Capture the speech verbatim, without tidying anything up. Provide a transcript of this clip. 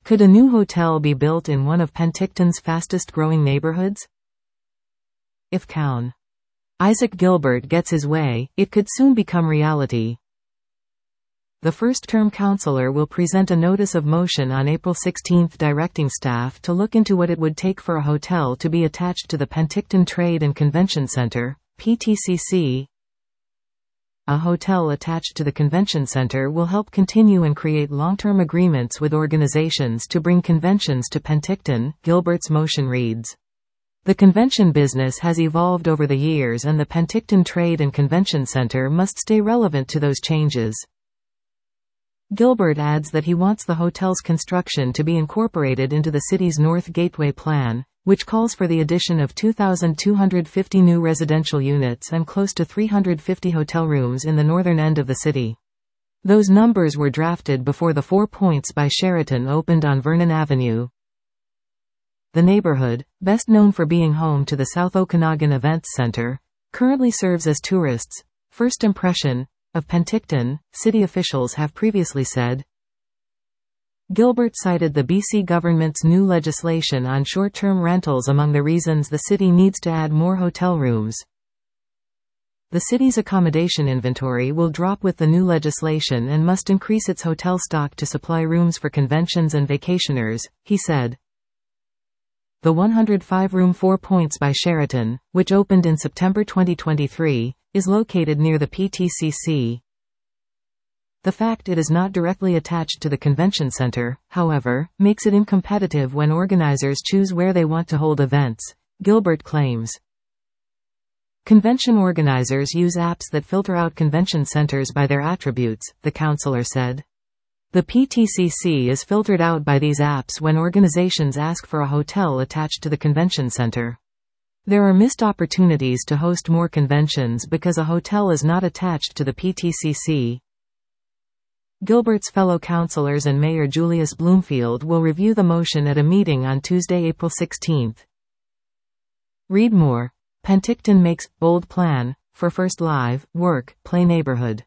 Could a new hotel be built in one of Penticton's fastest-growing neighborhoods? If Councillor Isaac Gilbert gets his way, it could soon become reality. The first-term councillor will present a notice of motion on April sixteenth directing staff to look into what it would take for a hotel to be attached to the Penticton Trade and Convention Centre, P T C C. A hotel attached to the convention center will help continue and create long-term agreements with organizations to bring conventions to Penticton, Gilbert's motion reads. The convention business has evolved over the years and the Penticton Trade and Convention Center must stay relevant to those changes. Gilbert adds that he wants the hotel's construction to be incorporated into the city's North Gateway Plan, which calls for the addition of two thousand two hundred fifty new residential units and close to three hundred fifty hotel rooms in the northern end of the city. Those numbers were drafted before the Four Points by Sheraton opened on Vernon Avenue. The neighborhood, best known for being home to the South Okanagan Events Center, currently serves as tourists' first impression of Penticton, city officials have previously said. Gilbert cited the B C government's new legislation on short-term rentals among the reasons the city needs to add more hotel rooms. The city's accommodation inventory will drop with the new legislation and must increase its hotel stock to supply rooms for conventions and vacationers, he said. The one hundred five room Four Points by Sheraton, which opened in September twenty twenty-three, is located near the P T C C. The fact it is not directly attached to the convention center, however, makes it incompetitive when organizers choose where they want to hold events, Gilbert claims. Convention organizers use apps that filter out convention centers by their attributes, the councillor said. The P T C C is filtered out by these apps when organizations ask for a hotel attached to the convention center. There are missed opportunities to host more conventions because a hotel is not attached to the P T C C. Gilbert's fellow councillors and Mayor Julius Bloomfield will review the motion at a meeting on Tuesday, April sixteenth. Read more. Penticton makes bold plan for first live work play neighborhood.